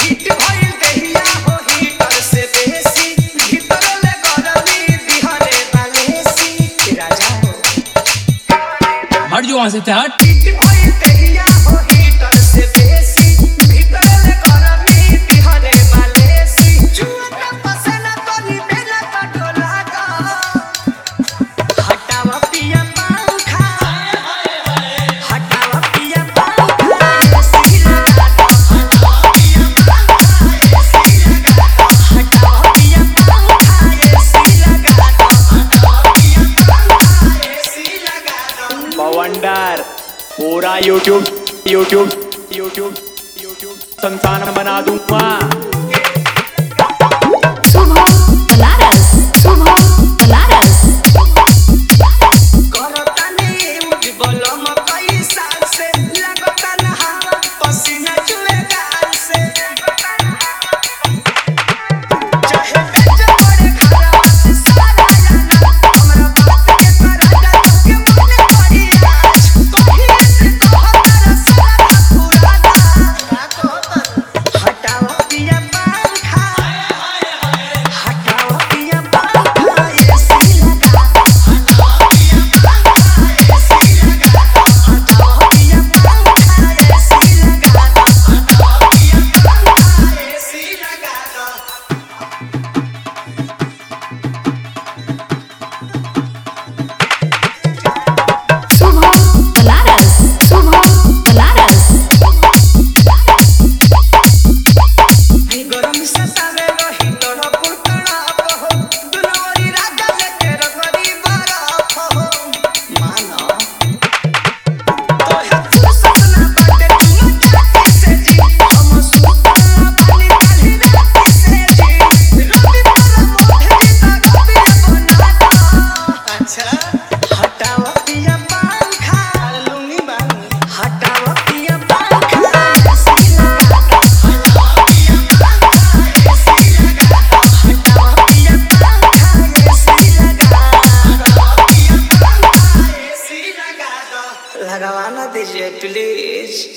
Hit भइल देहिया हो हीटर से बेसी भीतर ले गरमी बिहरे बालेसी राजा हो हट जो वहां से हट। हिट भइल देहिया हो हीटर से बेसी भीतर ले गरमी बिहरे बालेसी जुआ पसना तोनी बेला पटोला गा हटावा पिया पंखा हटावा पिया पंखा एसी लगा दो हटावा पिया पंखा एसी लगा दो हटावा पिया पंखा एसी लगा दो हटावा पिया पंखा एसी लगा दो बवंडर पूरा यूट्यूब संस्थान बना दूंगा। शुभम बनारस, शुभम बनारस। करतानी उज्जवलम पैसा से लगता नहावा पसीना चुए गाल से चाहे बेच पड़े खराब से सारा जाना हमरा बात के कराजा के मन पड़ी आज कहीं से कहता सारा पुराना हटाओ पिया पंखा हटाओ पिया पंखा एसी लगा हटाओ पिया पंखा एसी लगा हटाओ पिया पंखा एसी लगा हटाओ पिया पंखा एसी लगा शुभम बनारस, शुभम बनारस। गरम सतावे रही तोर पुटड़ा हो दुनोरी राजा लेके रगरी बरफ हो मानो तो है सपना बाटे तुम जाते से जी हम सुतला पानी काली रात से जी रवि पर मोढ़े जीता कभी बना दो अच्छा हटाओ पिया पंखा लूंगी बानी हटाओ पिया पंखा एसी लगा हटाओ पिया पंखा एसी लगा हटाओ पिया पंखा एसी लगा हटाओ पिया पंखा एसी लगा दो लगवाना दीजिए प्लीज।